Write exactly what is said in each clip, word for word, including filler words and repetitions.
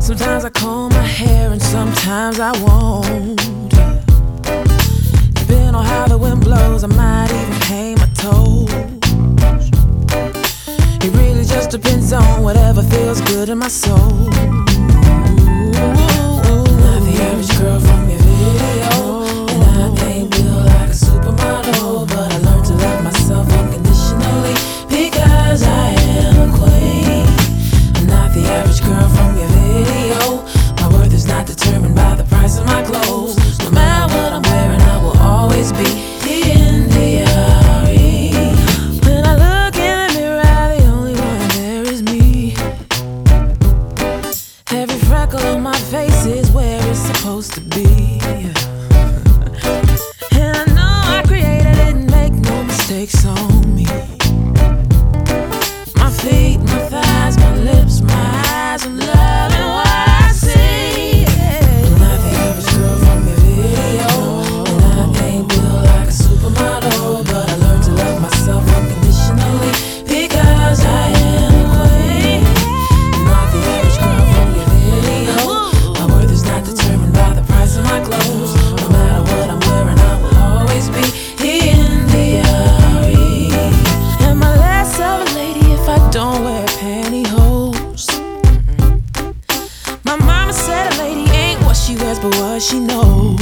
Sometimes I comb my hair and sometimes I won't. Depending on how the wind blows, I might even paint my toes. It really just depends on whatever feels good in my soul. Not the average girl from your video, and I ain't built like a supermodel, but I learned to love myself unconditionally because I am a queen. I'm not the average girl from your video. My worth is not determined by the price of my clothes. No matter what I'm wearing, I will always be in the R E. When I look in the mirror, the only one there is me. Every freckle on my face is where it's supposed to be. And I know I created it and make no mistakes on me. My feet, my thighs, my lips, my eyes, I'm loving what I see. I'm not the average girl from your video, and I ain't built like a supermodel, but I learned to love myself unconditionally because I am a queen. I'm not the average girl from your video. My worth is not determined by the price of my clothes. No matter what I'm wearing, I will always be in the R E. Am I less of a lady if I don't wear pantyhose? My mama said a lady ain't what she wears but what she knows.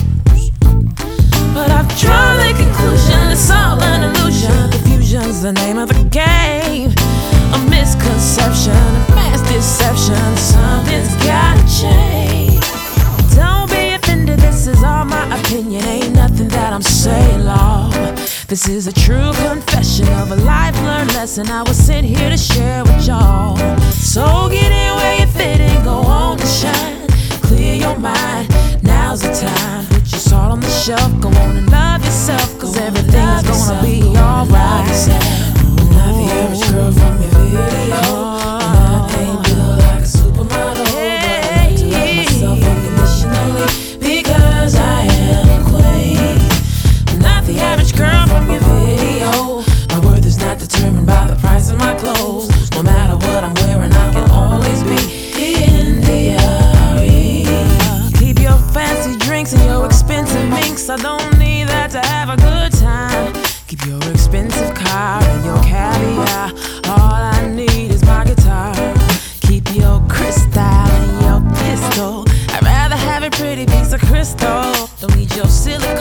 But I've drawn the conclusion it's all an illusion. Confusion's the name of the game. A misconception, a mass deception. Something's gotta change. Don't be offended, this is all my opinion. Ain't nothing that I'm saying, Lord. This is a true confession of a life-learned lesson I was sent here to share with y'all. So get in where you fit and go on and shine. Clear your mind, now's the time. Put your salt on the shelf, go on and love yourself, cause everything's gonna be alright. I'm not the average girl from your video, and I ain't built like a supermodel, but I learned to love myself unconditionally because I am a queen. I'm not the average girl from your video. My worth is not determined by the price of my clothes. No matter what I'm wearing, I can always be in the R E. Keep your fancy drinks and your expensive minks. I don't need that to have a good time. Keep your expensive car and your caviar. All I need is my guitar. Keep your crystal and your pistol. I'd rather have a pretty piece of crystal. Don't need your silly